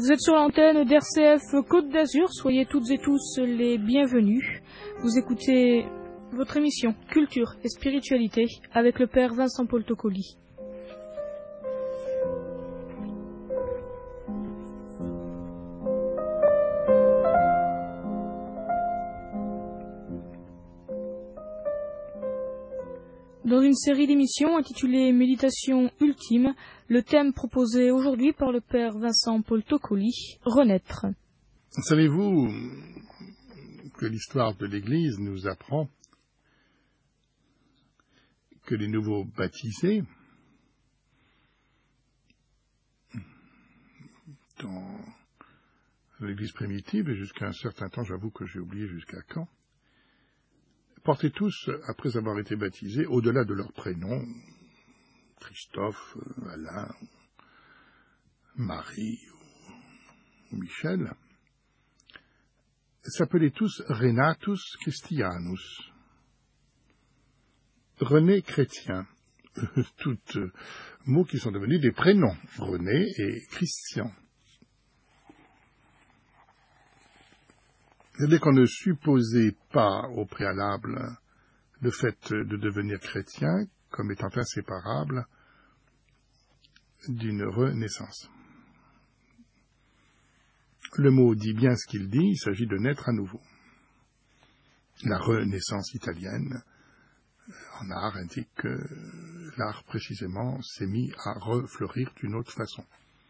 Vous êtes sur l'antenne d'RCF Côte d'Azur, soyez toutes et tous les bienvenus. Vous écoutez votre émission Culture et Spiritualité avec le Père Vincent-Paul Toccoli. Dans une série d'émissions intitulée Méditation ultime, le thème proposé aujourd'hui par le Père Vincent-Paul Toccoli, renaître. Savez-vous que l'histoire de l'Église nous apprend que les nouveaux baptisés, dans l'Église primitive, et jusqu'à un certain temps, j'avoue que j'ai oublié jusqu'à quand, portaient tous, après avoir été baptisés, au-delà de leur prénom, Christophe, Alain, Marie ou Michel, s'appelaient tous Renatus Christianus, René chrétien, tous mots qui sont devenus des prénoms, René et Christian. C'est-à-dire qu'on ne supposait pas au préalable le fait de devenir chrétien comme étant inséparable d'une renaissance. Le mot dit bien ce qu'il dit, il s'agit de naître à nouveau. La renaissance italienne en art indique que l'art précisément s'est mis à refleurir d'une autre façon.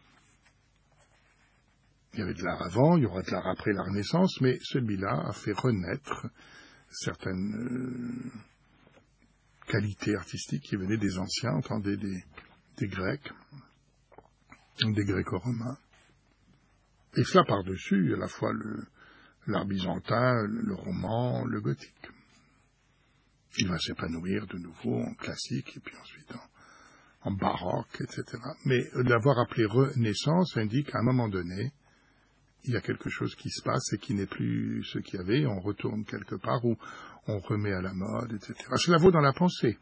Il y avait de l'art avant, il y aura de l'art après la Renaissance, mais celui-là a fait renaître certaines qualités artistiques qui venaient des anciens, entendez, des Grecs, des Gréco-romains. Et cela par-dessus, à la fois l'art byzantin, le roman, le gothique. Il va s'épanouir de nouveau en classique, et puis ensuite en baroque, etc. Mais l'avoir appelé Renaissance indique qu'à un moment donné, il y a quelque chose qui se passe et qui n'est plus ce qu'il y avait, on retourne quelque part ou on remet à la mode, etc. Cela vaut dans la pensée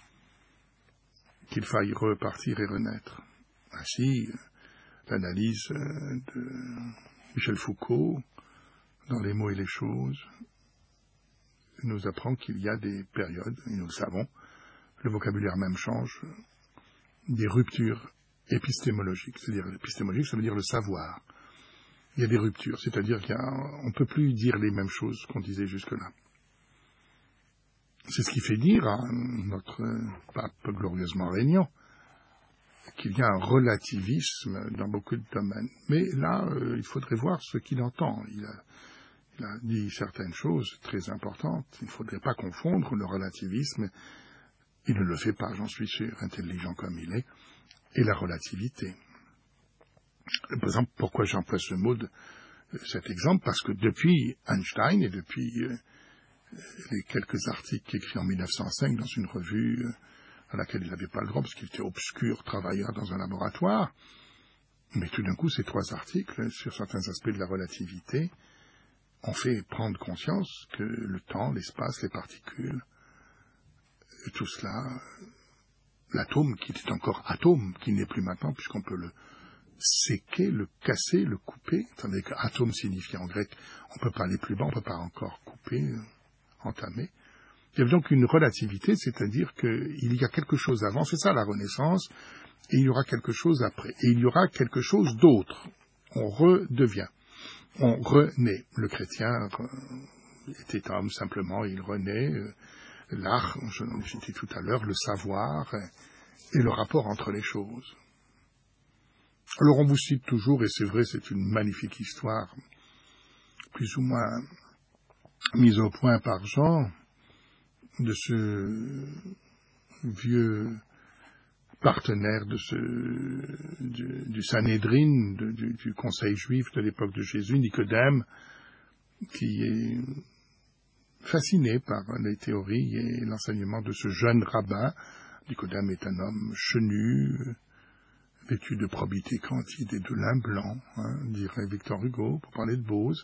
qu'il faille repartir et renaître. Ainsi, l'analyse de Michel Foucault, dans Les mots et les choses, nous apprend qu'il y a des périodes, et nous le savons, le vocabulaire même change, des ruptures épistémologiques. C'est-à-dire, l'épistémologique, ça veut dire le savoir. Il y a des ruptures, c'est-à-dire qu'on ne peut plus dire les mêmes choses qu'on disait jusque-là. C'est ce qui fait dire à notre pape glorieusement régnant qu'il y a un relativisme dans beaucoup de domaines. Mais là, il faudrait voir ce qu'il entend. Il a dit certaines choses très importantes. Il ne faudrait pas confondre le relativisme, il ne le fait pas, j'en suis sûr, intelligent comme il est, et la relativité. Par exemple, pourquoi j'emploie ce mot, cet exemple? Parce que depuis Einstein et depuis les quelques articles écrits en 1905 dans une revue à laquelle il n'avait pas le droit parce qu'il était obscur travailleur dans un laboratoire, mais tout d'un coup, ces 3 articles sur certains aspects de la relativité ont fait prendre conscience que le temps, l'espace, les particules, tout cela, l'atome qui était encore atome, qui n'est plus maintenant puisqu'on peut le séquer, le casser, le couper, tandis qu'atome signifie en grec, on ne peut pas aller plus bas, on ne peut pas encore couper, entamer. Il y a donc une relativité, c'est-à-dire qu'il y a quelque chose avant, c'est ça la Renaissance, et il y aura quelque chose après, et il y aura quelque chose d'autre. On redevient, on renaît. Le chrétien était homme simplement, il renaît, l'art, je l'ai dit tout à l'heure, le savoir, et le rapport entre les choses. Alors on vous cite toujours, et c'est vrai, c'est une magnifique histoire, plus ou moins mise au point par Jean, de ce vieux partenaire du Sanhédrin, du conseil juif de l'époque de Jésus, Nicodème, qui est fasciné par les théories et l'enseignement de ce jeune rabbin. Nicodème est un homme chenu, vêtu de probité candide et de lin blanc, dirait Victor Hugo, pour parler de Bose.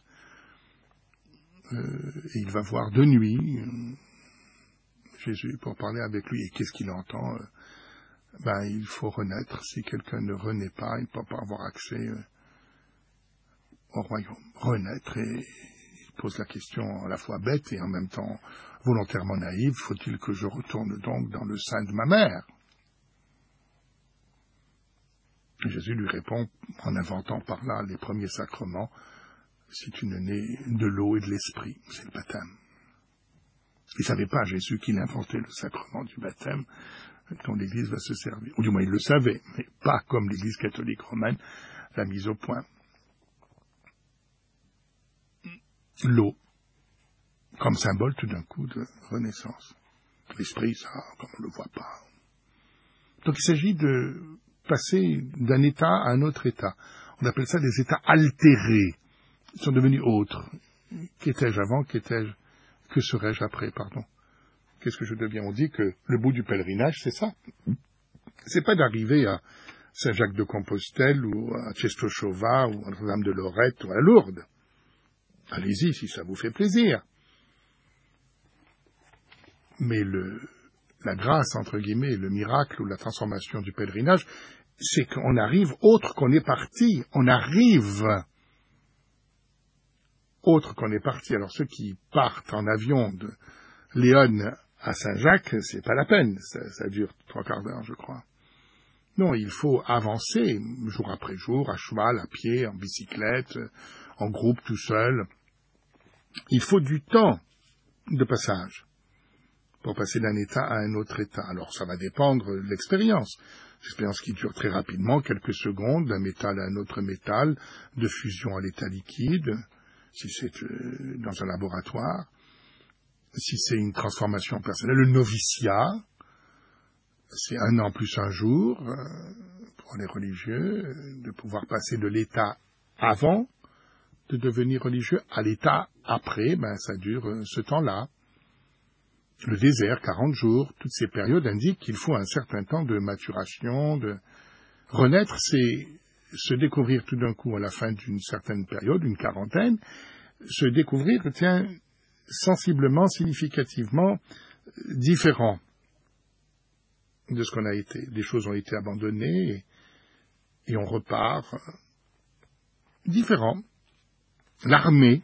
Et il va voir de nuit Jésus pour parler avec lui. Et qu'est-ce qu'il entend? Il faut renaître. Si quelqu'un ne renaît pas, il ne peut pas avoir accès au royaume, renaître, et il pose la question à la fois bête et en même temps volontairement naïve, faut-il que je retourne donc dans le sein de ma mère? Jésus lui répond en inventant par là les premiers sacrements, si tu ne nais de l'eau et de l'esprit, c'est le baptême. Il ne savait pas, Jésus, qu'il inventait le sacrement du baptême dont l'Église va se servir. Ou du moins, il le savait, mais pas comme l'Église catholique romaine l'a mise au point. L'eau, comme symbole tout d'un coup de renaissance. L'esprit, ça, comme on ne le voit pas. Donc il s'agit de passer d'un état à un autre état. On appelle ça des états altérés. Ils sont devenus autres. Qu'étais-je avant, que serais-je après, pardon. Qu'est-ce que je deviens? On dit que le bout du pèlerinage, c'est ça. C'est pas d'arriver à Saint-Jacques-de-Compostelle ou à Czestochowa ou à Notre-Dame de Lorette ou à Lourdes. Allez-y si ça vous fait plaisir. Mais la grâce, entre guillemets, le miracle ou la transformation du pèlerinage, c'est qu'on arrive autre qu'on est parti. On arrive autre qu'on est parti. Alors ceux qui partent en avion de Léon à Saint-Jacques, c'est pas la peine. Ça dure 3/4 d'heure, je crois. Non, il faut avancer jour après jour, à cheval, à pied, en bicyclette, en groupe, tout seul. Il faut du temps de passage pour passer d'un état à un autre état. Alors ça va dépendre de l'expérience. L'expérience qui dure très rapidement, quelques secondes, d'un métal à un autre métal, de fusion à l'état liquide, si c'est dans un laboratoire, si c'est une transformation personnelle. Le noviciat, c'est 1 an plus 1 jour, pour les religieux, de pouvoir passer de l'état avant de devenir religieux à l'état après, ça dure ce temps-là. Le désert, 40 jours, toutes ces périodes indiquent qu'il faut un certain temps de maturation, de renaître, c'est se découvrir tout d'un coup à la fin d'une certaine période, une quarantaine, se découvrir, sensiblement, significativement différent de ce qu'on a été. Des choses ont été abandonnées et on repart différent. L'armée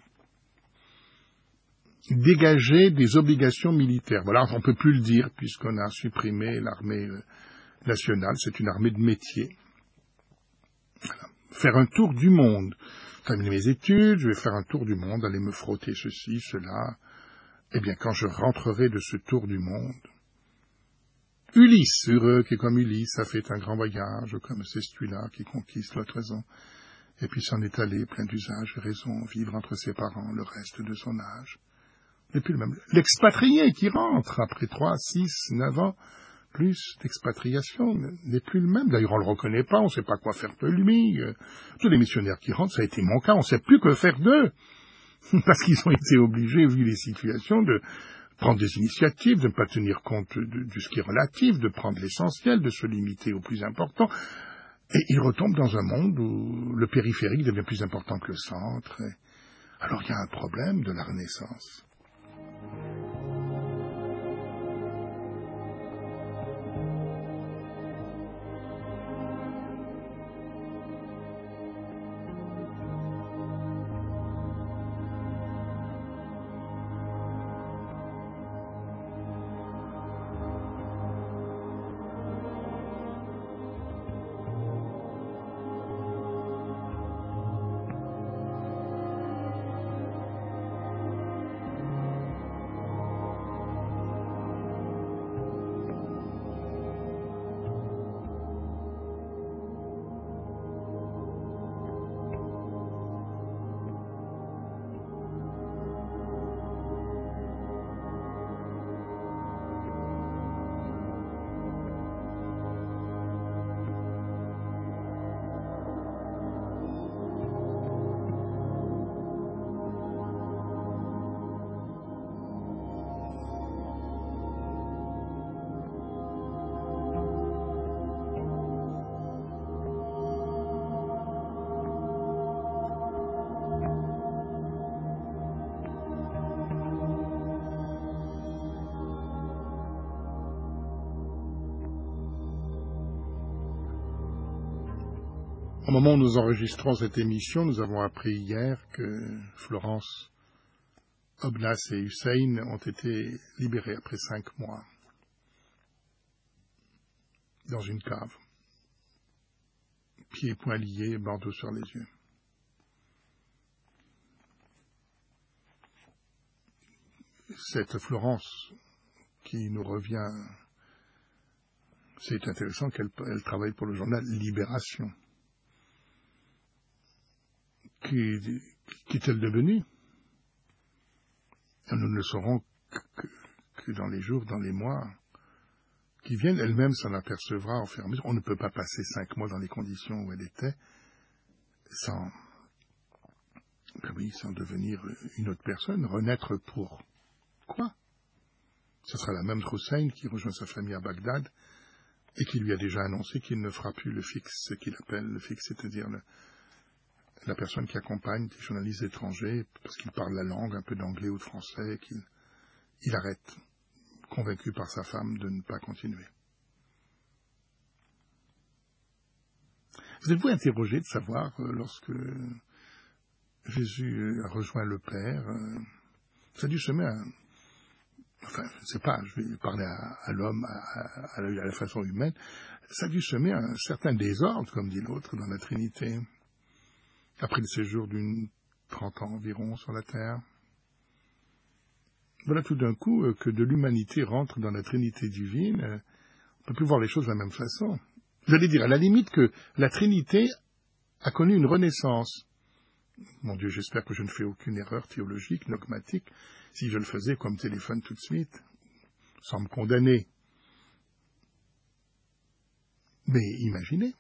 dégager des obligations militaires. Voilà, on ne peut plus le dire puisqu'on a supprimé l'armée nationale, c'est une armée de métier. Voilà. Faire un tour du monde. Terminer mes études, je vais faire un tour du monde, aller me frotter ceci, cela. Eh bien, quand je rentrerai de ce tour du monde, Ulysse, heureux qui est comme Ulysse, a fait un grand voyage, comme c'est celui-là qui conquiste l'autre raison, et puis s'en est allé plein d'usages et raisons, vivre entre ses parents le reste de son âge. n'est plus le même. L'expatrié qui rentre après 3, 6, 9 ans, plus d'expatriation, n'est plus le même. D'ailleurs, on ne le reconnaît pas, on ne sait pas quoi faire de lui. Tous les missionnaires qui rentrent, ça a été mon cas, on ne sait plus que faire d'eux. Parce qu'ils ont été obligés, vu les situations, de prendre des initiatives, de ne pas tenir compte de ce qui est relatif, de prendre l'essentiel, de se limiter au plus important. Et ils retombent dans un monde où le périphérique devient plus important que le centre. Alors il y a un problème de la Renaissance. Au moment où nous enregistrons cette émission, nous avons appris hier que Florence, Obnas et Hussein ont été libérés après 5 mois dans une cave, pieds et poings liés, bandeau sur les yeux. Cette Florence qui nous revient, c'est intéressant qu'elle travaille pour le journal Libération. Qu'est-elle devenue? Nous ne le saurons que dans les jours, dans les mois qui viennent. Elle-même s'en apercevra enfermée. On ne peut pas passer 5 mois dans les conditions où elle était sans devenir une autre personne, renaître pour quoi? Ce sera la même Hussein qui rejoint sa famille à Bagdad et qui lui a déjà annoncé qu'il ne fera plus le fixe, ce qu'il appelle le fixe, c'est-à-dire la personne qui accompagne des journalistes étrangers parce qu'ils parlent la langue, un peu d'anglais ou de français, qu'il arrête, convaincu par sa femme de ne pas continuer. Vous êtes-vous interrogé de savoir, lorsque Jésus a rejoint le Père, ça a dû semer je ne sais pas, je vais parler à l'homme, à la façon humaine, ça a dû semer un certain désordre, comme dit l'autre, dans la Trinité. Après le séjour d'une 30 ans environ sur la terre. Voilà tout d'un coup que de l'humanité rentre dans la Trinité divine. On ne peut plus voir les choses de la même façon. J'allais dire à la limite que la Trinité a connu une renaissance. Mon Dieu, j'espère que je ne fais aucune erreur théologique, dogmatique. Si je le faisais, comme téléphone tout de suite, sans me condamner. Mais imaginez.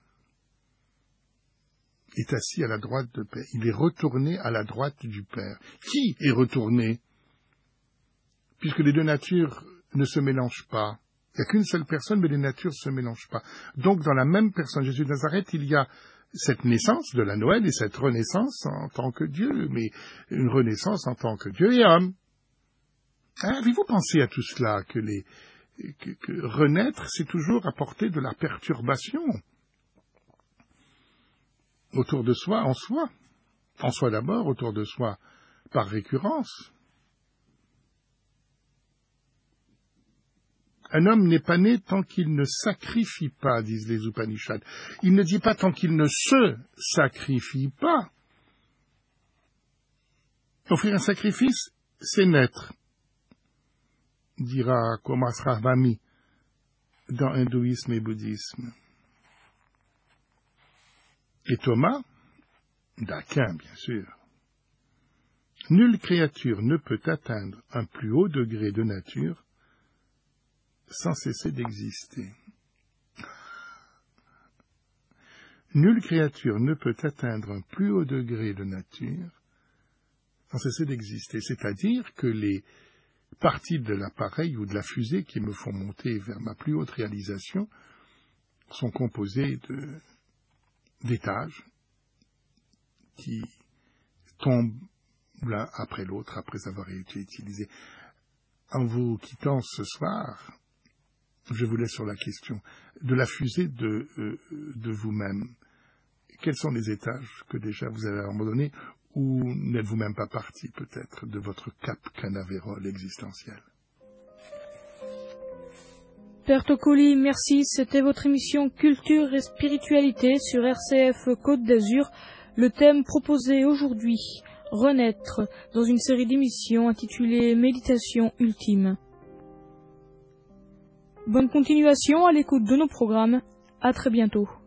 Est assis à la droite du Père. Il est retourné à la droite du Père. Qui est retourné? Puisque les deux natures ne se mélangent pas. Il n'y a qu'une seule personne, mais les natures ne se mélangent pas. Donc, dans la même personne, Jésus de Nazareth, il y a cette naissance de la Noël et cette renaissance en tant que Dieu, mais une renaissance en tant que Dieu et homme. Avez-vous pensé à tout cela, que renaître, c'est toujours apporter de la perturbation autour de soi, en soi d'abord, autour de soi par récurrence. Un homme n'est pas né tant qu'il ne sacrifie pas, disent les Upanishads. Il ne dit pas tant qu'il ne se sacrifie pas. Offrir un sacrifice, c'est naître, dira Komasravami dans hindouisme et bouddhisme. Et Thomas, d'Aquin bien sûr, nulle créature ne peut atteindre un plus haut degré de nature sans cesser d'exister. Nulle créature ne peut atteindre un plus haut degré de nature sans cesser d'exister. C'est-à-dire que les parties de l'appareil ou de la fusée qui me font monter vers ma plus haute réalisation sont composées d'étages qui tombent l'un après l'autre après avoir été utilisés. En vous quittant ce soir, je vous laisse sur la question de la fusée de vous-même. Quels sont les étages que déjà vous avez abandonnés ou n'êtes-vous même pas parti peut-être de votre cap canaveral existentiel? Père Tocoli, merci. C'était votre émission Culture et Spiritualité sur RCF Côte d'Azur. Le thème proposé aujourd'hui, renaître, dans une série d'émissions intitulée Méditation ultime. Bonne continuation à l'écoute de nos programmes. À très bientôt.